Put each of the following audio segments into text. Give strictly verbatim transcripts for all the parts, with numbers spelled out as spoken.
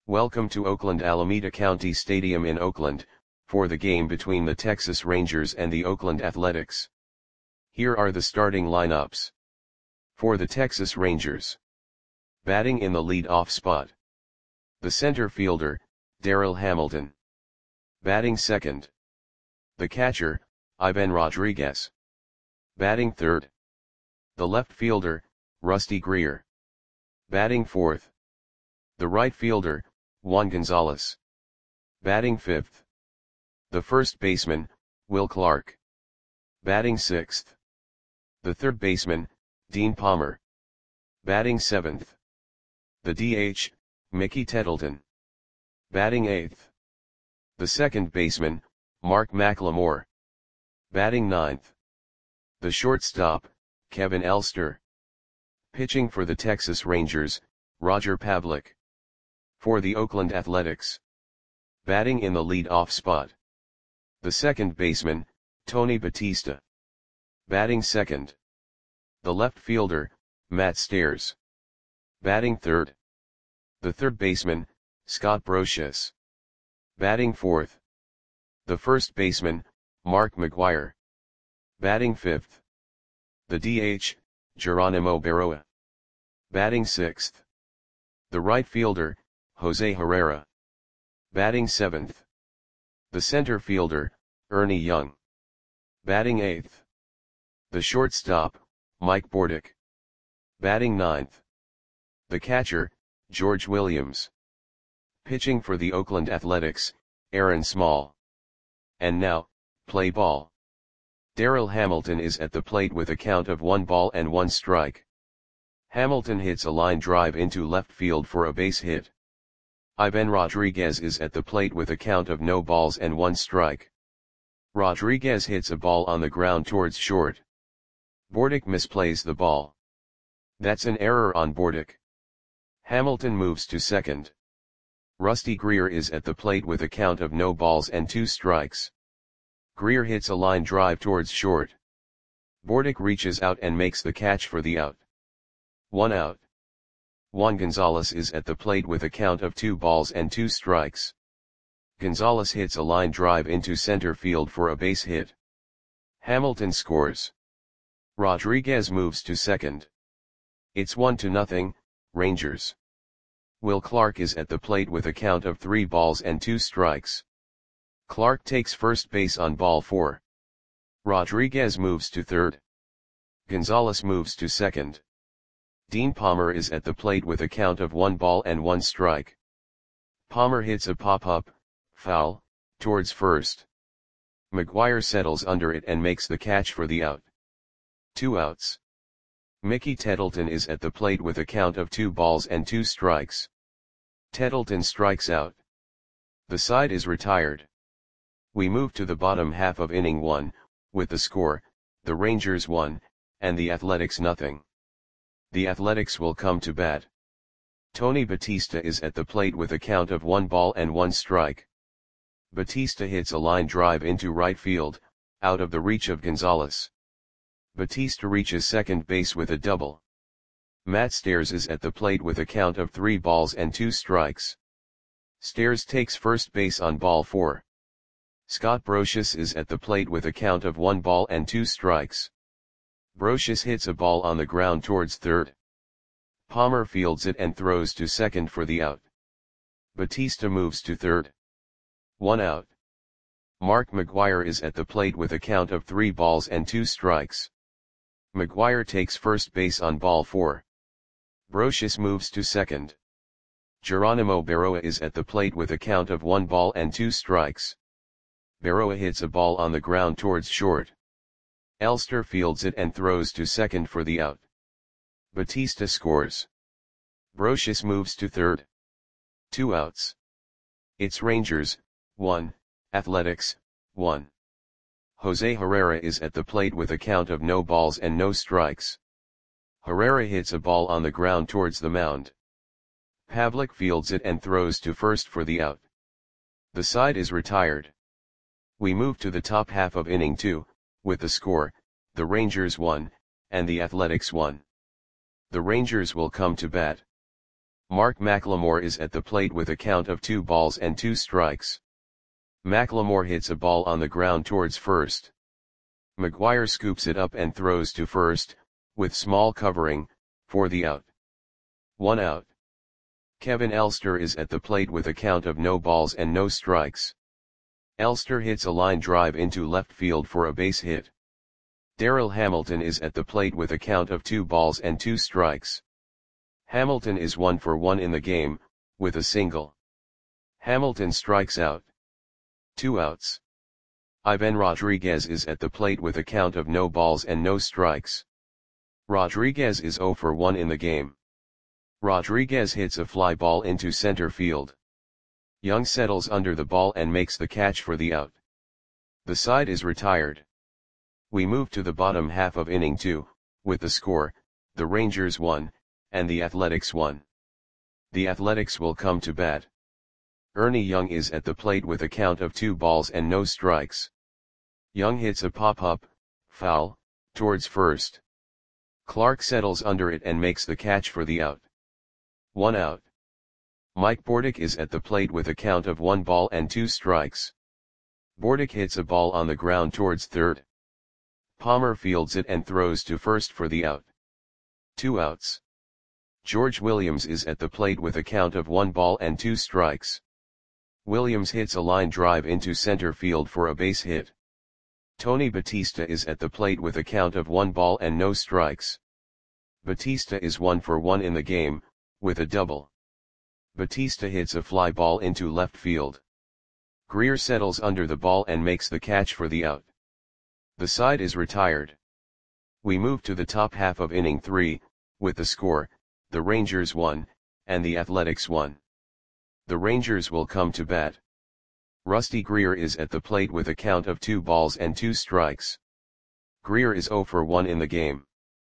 Welcome to Oakland Alameda County Stadium in Oakland, for the game between the Texas Rangers and the Oakland Athletics. Here are the starting lineups. For the Texas Rangers. Batting in the lead-off spot. The center fielder, Darryl Hamilton. Batting second. The catcher, Ivan Rodriguez. Batting third. The left fielder, Rusty Greer. Batting fourth. The right fielder, Juan Gonzalez. Batting fifth. The first baseman, Will Clark. Batting sixth. The third baseman, Dean Palmer. Batting seventh. The D H, Mickey Tettleton. Batting eighth. The second baseman, Mark McLemore. Batting ninth. The shortstop, Kevin Elster. Pitching for the Texas Rangers, Roger Pavlik. For the Oakland Athletics. Batting in the lead-off spot. The second baseman, Tony Batista. Batting second. The left fielder, Matt Stairs. Batting third. The third baseman, Scott Brosius. Batting fourth. The first baseman, Mark McGwire. Batting fifth. The D H, Geronimo Berroa. Batting sixth. The right fielder, Jose Herrera. Batting seventh. The center fielder, Ernie Young. Batting eighth. The shortstop, Mike Bordick. Batting ninth. The catcher, George Williams. Pitching for the Oakland Athletics, Aaron Small. And now, play ball. Darryl Hamilton is at the plate with a count of one ball and one strike. Hamilton hits a line drive into left field for a base hit. Ivan Rodriguez is at the plate with a count of no balls and one strike. Rodriguez hits a ball on the ground towards short. Bordick misplays the ball. That's an error on Bordick. Hamilton moves to second. Rusty Greer is at the plate with a count of no balls and two strikes. Greer hits a line drive towards short. Bordick reaches out and makes the catch for the out. One out. Juan Gonzalez is at the plate with a count of two balls and two strikes. Gonzalez hits a line drive into center field for a base hit. Hamilton scores. Rodriguez moves to second. It's one to nothing, Rangers. Will Clark is at the plate with a count of three balls and two strikes. Clark takes first base on ball four. Rodriguez moves to third. Gonzalez moves to second. Dean Palmer is at the plate with a count of one ball and one strike. Palmer hits a pop-up, foul, towards first. McGwire settles under it and makes the catch for the out. Two outs. Mickey Tettleton is at the plate with a count of two balls and two strikes. Tettleton strikes out. The side is retired. We move to the bottom half of inning one, with the score, the Rangers one, and the Athletics nothing. The Athletics will come to bat. Tony Batista is at the plate with a count of one ball and one strike. Batista hits a line drive into right field, out of the reach of Gonzalez. Batista reaches second base with a double. Matt Stairs is at the plate with a count of three balls and two strikes. Stairs takes first base on ball four. Scott Brosius is at the plate with a count of one ball and two strikes. Brosius hits a ball on the ground towards third. Palmer fields it and throws to second for the out. Batista moves to third. One out. Mark McGwire is at the plate with a count of three balls and two strikes. McGwire takes first base on ball four. Brosius moves to second. Geronimo Berroa is at the plate with a count of one ball and two strikes. Berroa hits a ball on the ground towards short. Elster fields it and throws to second for the out. Batista scores. Brosius moves to third. Two outs. It's Rangers, one, Athletics, one. Jose Herrera is at the plate with a count of no balls and no strikes. Herrera hits a ball on the ground towards the mound. Pavlik fields it and throws to first for the out. The side is retired. We move to the top half of inning two, with the score, the Rangers one, and the Athletics one. The Rangers will come to bat. Mark McLemore is at the plate with a count of two balls and two strikes. McLemore hits a ball on the ground towards first. McGuire scoops it up and throws to first, with small covering, for the out. One out. Kevin Elster is at the plate with a count of no balls and no strikes. Elster hits a line drive into left field for a base hit. Darrell Hamilton is at the plate with a count of two balls and two strikes. Hamilton is one for one in the game, with a single. Hamilton strikes out. Two outs. Ivan Rodriguez is at the plate with a count of no balls and no strikes. Rodriguez is zero for one in the game. Rodriguez hits a fly ball into center field. Young settles under the ball and makes the catch for the out. The side is retired. We move to the bottom half of inning two, with the score, the Rangers won, and the Athletics won. The Athletics will come to bat. Ernie Young is at the plate with a count of two balls and no strikes. Young hits a pop-up, foul, towards first. Clark settles under it and makes the catch for the out. One out. Mike Bordick is at the plate with a count of one ball and two strikes. Bordick hits a ball on the ground towards third. Palmer fields it and throws to first for the out. Two outs. George Williams is at the plate with a count of one ball and two strikes. Williams hits a line drive into center field for a base hit. Tony Batista is at the plate with a count of one ball and no strikes. Batista is one for one in the game, with a double. Batista hits a fly ball into left field. Greer settles under the ball and makes the catch for the out. The side is retired. We move to the top half of inning three, with the score, the Rangers won, and the Athletics won. The Rangers will come to bat. Rusty Greer is at the plate with a count of two balls and two strikes. Greer is zero for one in the game.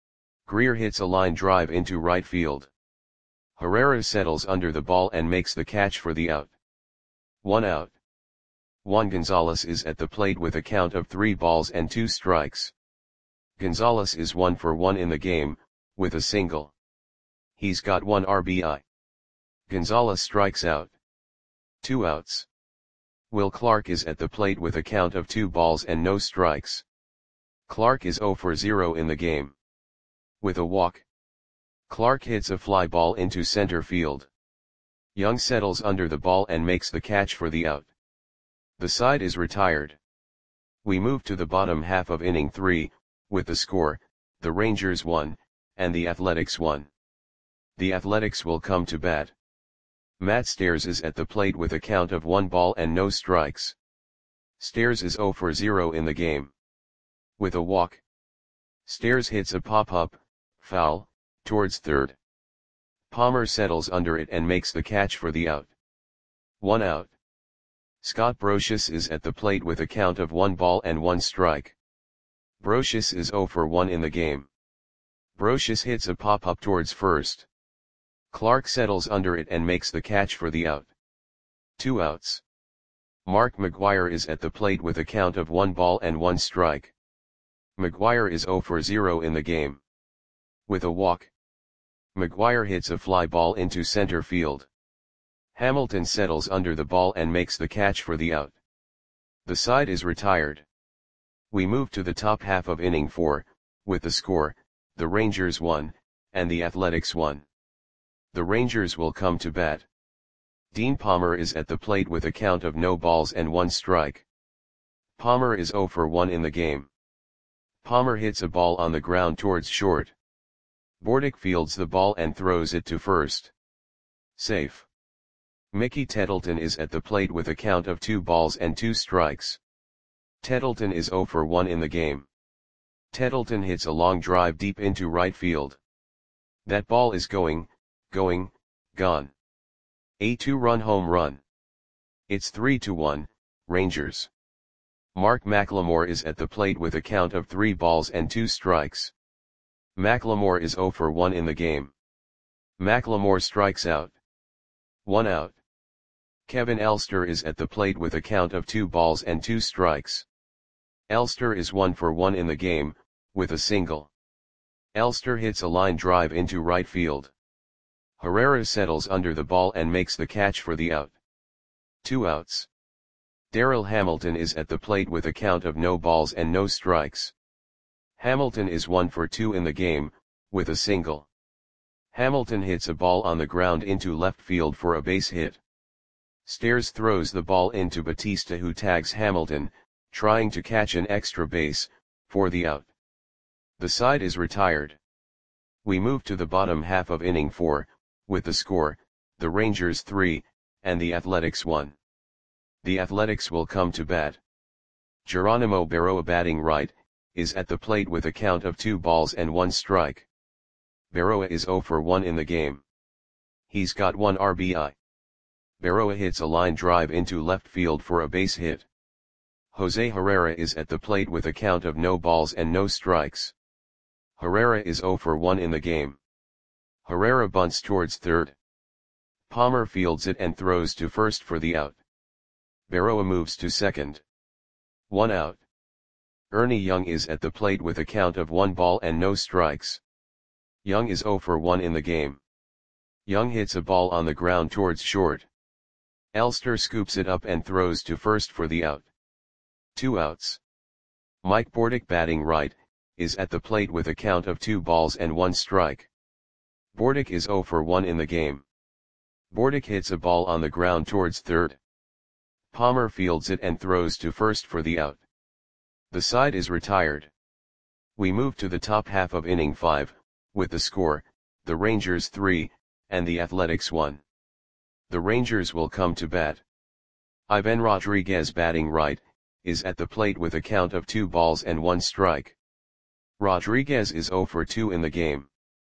Greer hits a line drive into right field. Herrera settles under the ball and makes the catch for the out. One out. Juan Gonzalez is at the plate with a count of three balls and two strikes. Gonzalez is one for one in the game, with a single. He's got one R B I. Gonzalez strikes out. Two outs. Will Clark is at the plate with a count of two balls and no strikes. Clark is zero for zero in the game. With a walk. Clark hits a fly ball into center field. Young settles under the ball and makes the catch for the out. The side is retired. We move to the bottom half of inning three, with the score, the Rangers won, and the Athletics won. The Athletics will come to bat. Matt Stairs is at the plate with a count of one ball and no strikes. Stairs is zero for zero in the game. With a walk. Stairs hits a pop-up, foul, towards third. Palmer settles under it and makes the catch for the out. One out. Scott Brocious is at the plate with a count of one ball and one strike. Brocious is zero for one in the game. Brocious hits a pop-up towards first. Clark settles under it and makes the catch for the out. Two outs. Mark McGuire is at the plate with a count of one ball and one strike. McGuire is zero for zero in the game. With a walk. McGuire hits a fly ball into center field. Hamilton settles under the ball and makes the catch for the out. The side is retired. We move to the top half of inning four, with the score, the Rangers won, and the Athletics won. The Rangers will come to bat. Dean Palmer is at the plate with a count of no balls and one strike. Palmer is zero for one in the game. Palmer hits a ball on the ground towards short. Bordick fields the ball and throws it to first. Safe. Mickey Tettleton is at the plate with a count of two balls and two strikes. Tettleton is zero for one in the game. Tettleton hits a long drive deep into right field. That ball is going, going, gone. A two-run home run. It's three to one, Rangers. Mark McLemore is at the plate with a count of three balls and two strikes. McLemore is zero for one in the game. McLemore strikes out. One out. Kevin Elster is at the plate with a count of two balls and two strikes. Elster is one for one in the game, with a single. Elster hits a line drive into right field. Herrera settles under the ball and makes the catch for the out. Two outs. Daryl Hamilton is at the plate with a count of no balls and no strikes. Hamilton is one for two in the game, with a single. Hamilton hits a ball on the ground into left field for a base hit. Stairs throws the ball into Batista, who tags Hamilton, trying to catch an extra base, for the out. The side is retired. We move to the bottom half of inning four, with the score, the Rangers three, and the Athletics one. The Athletics will come to bat. Geronimo Berroa, batting right, is at the plate with a count of two balls and one strike. Berroa is zero for one in the game. He's got one R B I. Berroa hits a line drive into left field for a base hit. Jose Herrera is at the plate with a count of no balls and no strikes. Herrera is zero for one in the game. Herrera bunts towards third. Palmer fields it and throws to first for the out. Berroa moves to second. One out. Ernie Young is at the plate with a count of one ball and no strikes. Young is zero for one in the game. Young hits a ball on the ground towards short. Elster scoops it up and throws to first for the out. Two outs. Mike Bordick, batting right, is at the plate with a count of two balls and one strike. Bordick is zero for one in the game. Bordick hits a ball on the ground towards third. Palmer fields it and throws to first for the out. The side is retired. We move to the top half of inning five, with the score, the Rangers three, and the Athletics one. The Rangers will come to bat. Ivan Rodriguez, batting right, is at the plate with a count of two balls and one strike. Rodriguez is zero for two in the game.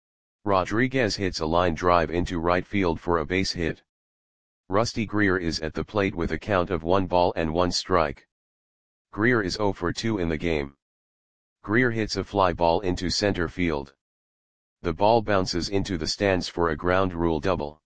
Rodriguez hits a line drive into right field for a base hit. Rusty Greer is at the plate with a count of one ball and one strike. Greer is zero for two in the game. Greer hits a fly ball into center field. The ball bounces into the stands for a ground rule double.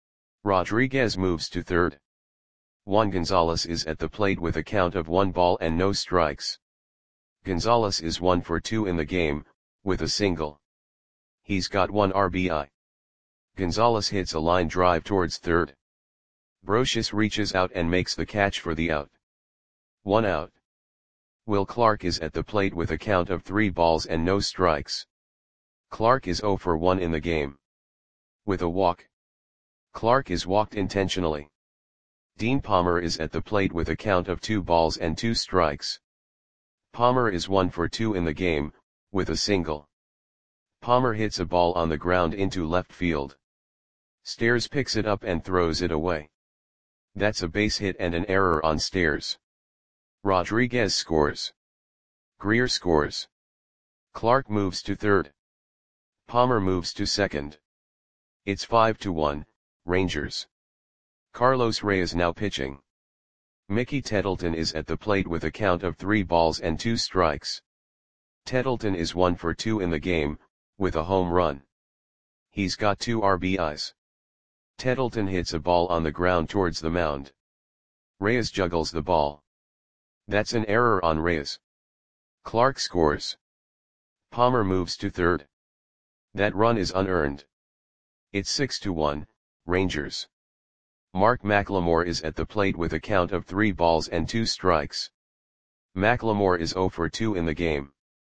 Rodriguez moves to third. Juan Gonzalez is at the plate with a count of one ball and no strikes. Gonzalez is one for two in the game, with a single. He's got one R B I. Gonzalez hits a line drive towards third. Brocious reaches out and makes the catch for the out. One out. Will Clark is at the plate with a count of three balls and no strikes. Clark is zero for one in the game. With a walk. Clark is walked intentionally. Dean Palmer is at the plate with a count of two balls and two strikes. Palmer is one for two in the game, with a single. Palmer hits a ball on the ground into left field. Stairs picks it up and throws it away. That's a base hit and an error on Stairs. Rodriguez scores. Greer scores. Clark moves to third. Palmer moves to second. It's five to one, Rangers. Carlos Reyes now pitching. Mickey Tettleton is at the plate with a count of three balls and two strikes. Tettleton is one for two in the game, with a home run. He's got two R B Is. Tettleton hits a ball on the ground towards the mound. Reyes juggles the ball. That's an error on Reyes. Clark scores. Palmer moves to third. That run is unearned. It's six to one, Rangers. Mark McLemore is at the plate with a count of three balls and two strikes. McLemore is zero for two in the game.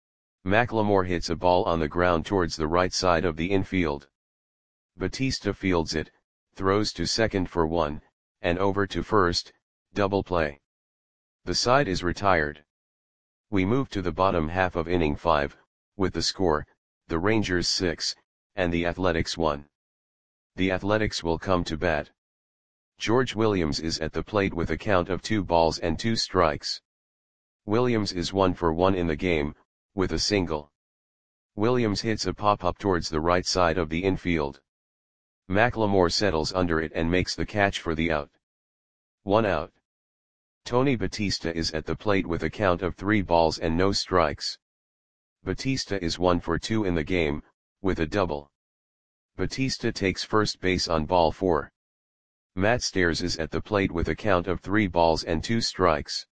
McLemore hits a ball on the ground towards the right side of the infield. Batista fields it, throws to second for one, and over to first, double play. The side is retired. We move to the bottom half of inning five, with the score, the Rangers six, and the Athletics one. The Athletics will come to bat. George Williams is at the plate with a count of two balls and two strikes. Williams is one for one in the game, with a single. Williams hits a pop-up towards the right side of the infield. McLemore settles under it and makes the catch for the out. One out. Tony Batista is at the plate with a count of three balls and no strikes. Batista is one for two in the game, with a double. Batista takes first base on ball four. Matt Stairs is at the plate with a count of three balls and two strikes.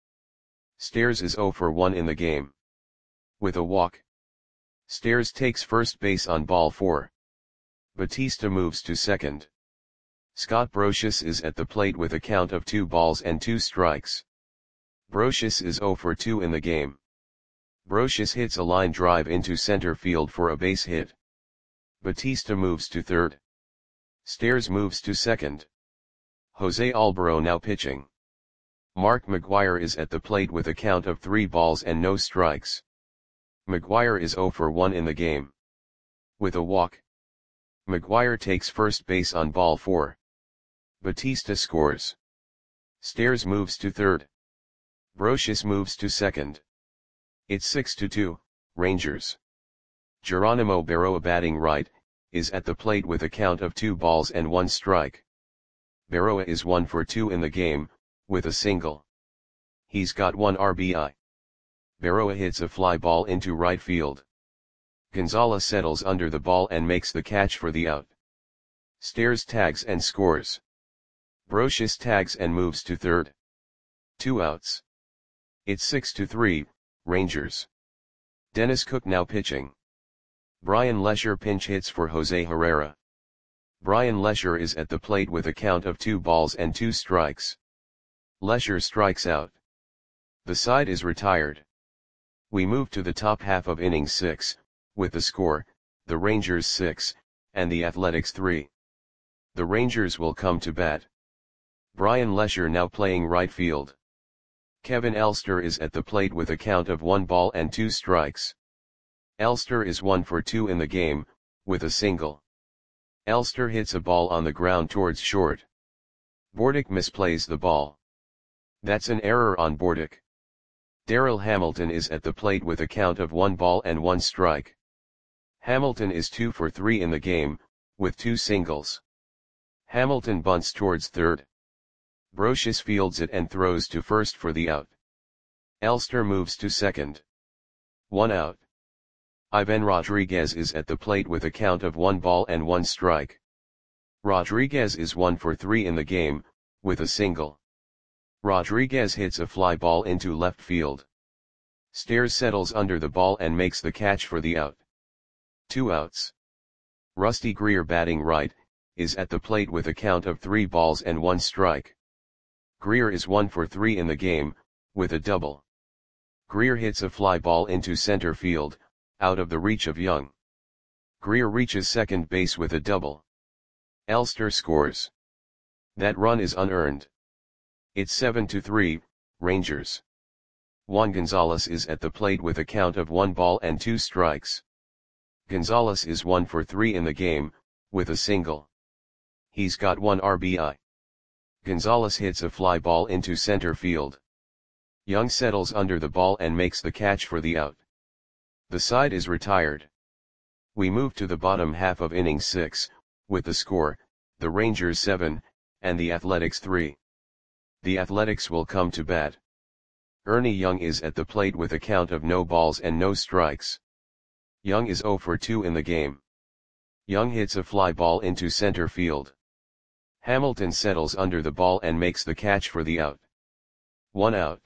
Stairs is zero for one in the game. With a walk. Stairs takes first base on ball four. Batista moves to second. Scott Brosius is at the plate with a count of two balls and two strikes. Brosius is zero for two in the game. Brosius hits a line drive into center field for a base hit. Batista moves to third. Stairs moves to second. Jose Albero now pitching. Mark McGwire is at the plate with a count of three balls and no strikes. McGwire is zero for one in the game. With a walk, McGwire takes first base on ball four. Batista scores. Stairs moves to third. Brosius moves to second. It's six to two, Rangers. Geronimo Berroa batting right, is at the plate with a count of two balls and one strike. Berroa is one for two in the game, with a single. He's got one R B I. Berroa hits a fly ball into right field. Gonzalez settles under the ball and makes the catch for the out. Stairs tags and scores. Brosius tags and moves to third. Two outs. It's six to three, Rangers. Dennis Cook now pitching. Brian Lesher pinch hits for Jose Herrera. Brian Lesher is at the plate with a count of two balls and two strikes. Lesher strikes out. The side is retired. We move to the top half of inning six, with the score, the Rangers six, and the Athletics three. The Rangers will come to bat. Brian Lesher now playing right field. Kevin Elster is at the plate with a count of one ball and two strikes. Elster is one for two in the game, with a single. Elster hits a ball on the ground towards short. Bordick misplays the ball. That's an error on Bordick. Darryl Hamilton is at the plate with a count of one ball and one strike. Hamilton is two for three in the game, with two singles. Hamilton bunts towards third. Brosius fields it and throws to first for the out. Elster moves to second. One out. Ivan Rodriguez is at the plate with a count of one ball and one strike. Rodriguez is one for three in the game, with a single. Rodriguez hits a fly ball into left field. Stairs settles under the ball and makes the catch for the out. Two outs. Rusty Greer batting right, is at the plate with a count of three balls and one strike. Greer is one for three in the game, with a double. Greer hits a fly ball into center field, out of the reach of Young. Greer reaches second base with a double. Elster scores. That run is unearned. It's seven to three, Rangers. Juan Gonzalez is at the plate with a count of one ball and two strikes. Gonzalez is one for three in the game, with a single. He's got one R B I. Gonzalez hits a fly ball into center field. Young settles under the ball and makes the catch for the out. The side is retired. We move to the bottom half of inning six, with the score, the Rangers seven, and the Athletics three. The Athletics will come to bat. Ernie Young is at the plate with a count of no balls and no strikes. Young is zero for two in the game. Young hits a fly ball into center field. Hamilton settles under the ball and makes the catch for the out. One out.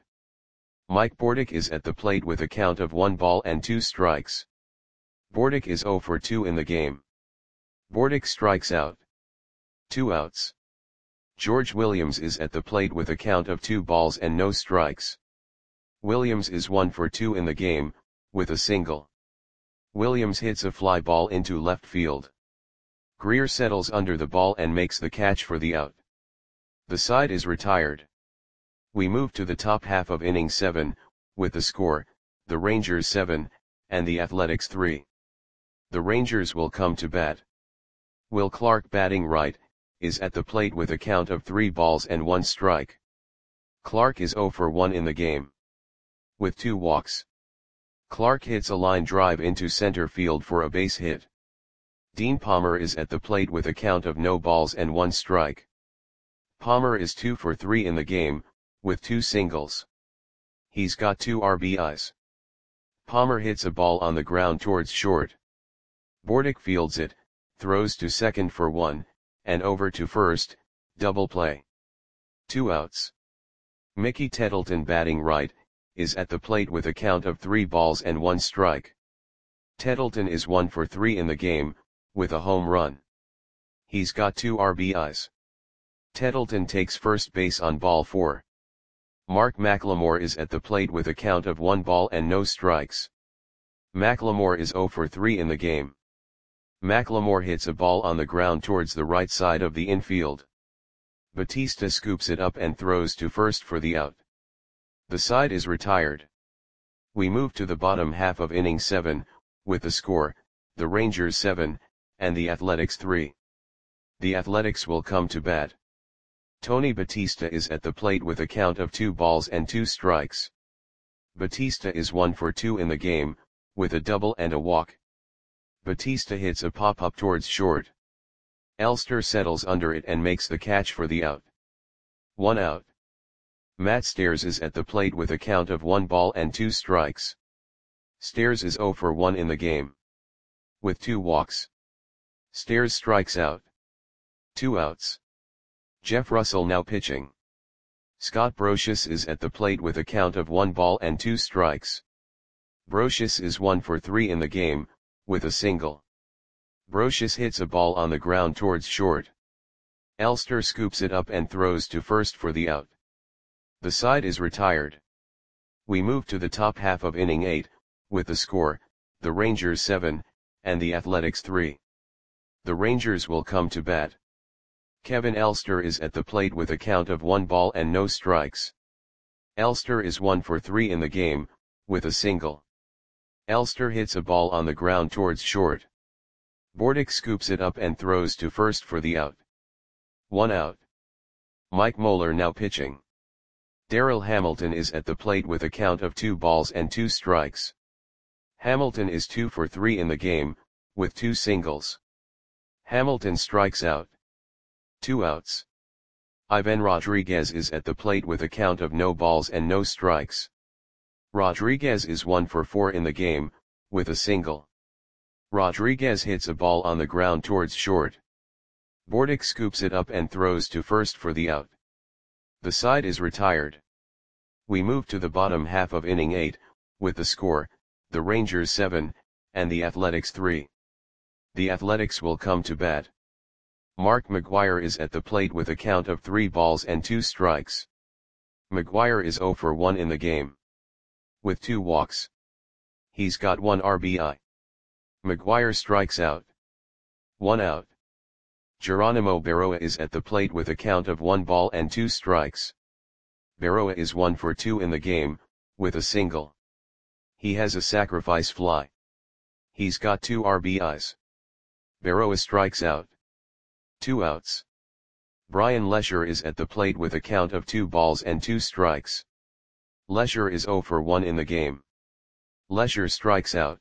Mike Bordick is at the plate with a count of one ball and two strikes. Bordick is zero for two in the game. Bordick strikes out. Two outs. George Williams is at the plate with a count of two balls and no strikes. Williams is one for two in the game, with a single. Williams hits a fly ball into left field. Greer settles under the ball and makes the catch for the out. The side is retired. We move to the top half of inning seven, with the score, the Rangers seven, and the Athletics three. The Rangers will come to bat. Will Clark batting right, is at the plate with a count of three balls and one strike. Clark is zero for one in the game. With two walks. Clark hits a line drive into center field for a base hit. Dean Palmer is at the plate with a count of no balls and one strike. Palmer is two for three in the game, with two singles. He's got two R B Is. Palmer hits a ball on the ground towards short. Bordick fields it, throws to second for one, and over to first, double play. Two outs. Mickey Tettleton batting right, is at the plate with a count of three balls and one strike. Tettleton is one for three in the game, with a home run. He's got two R B Is. Tettleton takes first base on ball four. Mark McLemore is at the plate with a count of one ball and no strikes. McLemore is zero for three in the game. McLemore hits a ball on the ground towards the right side of the infield. Batista scoops it up and throws to first for the out. The side is retired. We move to the bottom half of inning seven, with the score, the Rangers seven, and the Athletics three. The Athletics will come to bat. Tony Batista is at the plate with a count of two balls and two strikes. Batista is one for two in the game, with a double and a walk. Batista hits a pop-up towards short. Elster settles under it and makes the catch for the out. One out. Matt Stairs is at the plate with a count of one ball and two strikes. Stairs is zero for one in the game, with two walks. Stairs strikes out. Two outs. Jeff Russell now pitching. Scott Brosius is at the plate with a count of one ball and two strikes. Brosius is one for three in the game, with a single. Brosius hits a ball on the ground towards short. Elster scoops it up and throws to first for the out. The side is retired. We move to the top half of inning eight, with the score, the Rangers seven, and the Athletics three. The Rangers will come to bat. Kevin Elster is at the plate with a count of one ball and no strikes. Elster is one for three in the game, with a single. Elster hits a ball on the ground towards short. Bordick scoops it up and throws to first for the out. One out. Mike Moeller now pitching. Darryl Hamilton is at the plate with a count of two balls and two strikes. Hamilton is two for three in the game, with two singles. Hamilton strikes out. Two outs. Ivan Rodriguez is at the plate with a count of no balls and no strikes. Rodriguez is one for four in the game, with a single. Rodriguez hits a ball on the ground towards short. Bordick scoops it up and throws to first for the out. The side is retired. We move to the bottom half of inning eight, with the score, the Rangers seven, and the Athletics three. The Athletics will come to bat. Mark McGwire is at the plate with a count of three balls and two strikes. McGwire is zero for one in the game, with two walks. He's got one R B I. McGwire strikes out. One out. Geronimo Berroa is at the plate with a count of one ball and two strikes. Berroa is one for two in the game, with a single. He has a sacrifice fly. He's got two R B Is. Berroa strikes out. Two outs. Brian Lesher is at the plate with a count of two balls and two strikes. Lesher is zero for one in the game. Lesher strikes out.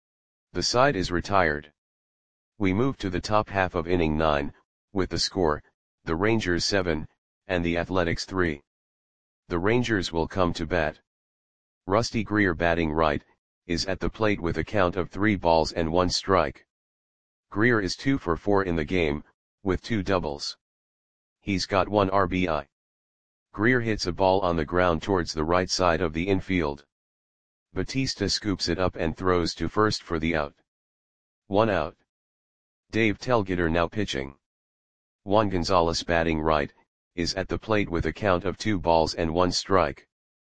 The side is retired. We move to the top half of inning nine, with the score, the Rangers seven, and the Athletics three. The Rangers will come to bat. Rusty Greer batting right, is at the plate with a count of three balls and one strike. Greer is two for four in the game, with two doubles. He's got one R B I. Greer hits a ball on the ground towards the right side of the infield. Batista scoops it up and throws to first for the out. One out. Dave Telgeter now pitching. Juan Gonzalez batting right, is at the plate with a count of two balls and one strike.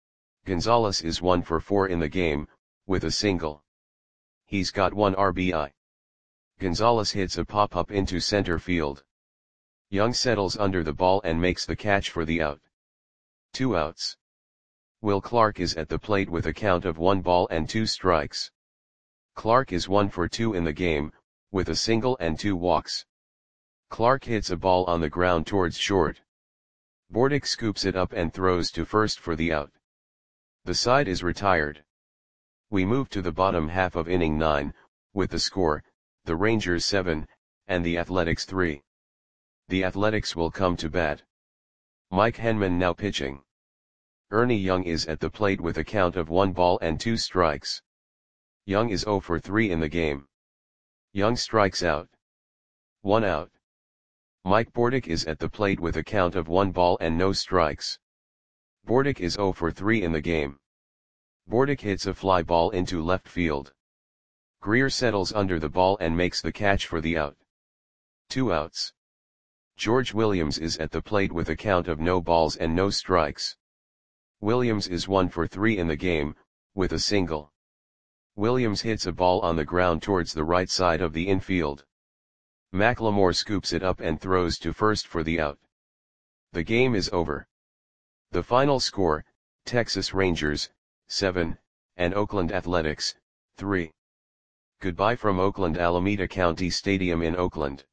Gonzalez is one for four in the game, with a single. He's got one R B I. Gonzalez hits a pop-up into center field. Young settles under the ball and makes the catch for the out. Two outs. Will Clark is at the plate with a count of one ball and two strikes. Clark is one for two in the game, with a single and two walks. Clark hits a ball on the ground towards short. Bordick scoops it up and throws to first for the out. The side is retired. We move to the bottom half of inning nine, with the score, the Rangers seven, and the Athletics three. The Athletics will come to bat. Mike Henman now pitching. Ernie Young is at the plate with a count of one ball and two strikes. Young is zero for three in the game. Young strikes out. One out. Mike Bordick is at the plate with a count of one ball and no strikes. Bordick is zero for three in the game. Bordick hits a fly ball into left field. Greer settles under the ball and makes the catch for the out. Two outs. George Williams is at the plate with a count of no balls and no strikes. Williams is one for three in the game, with a single. Williams hits a ball on the ground towards the right side of the infield. McLemore scoops it up and throws to first for the out. The game is over. The final score, Texas Rangers, seven, and Oakland Athletics, three. Goodbye from Oakland Alameda County Stadium in Oakland.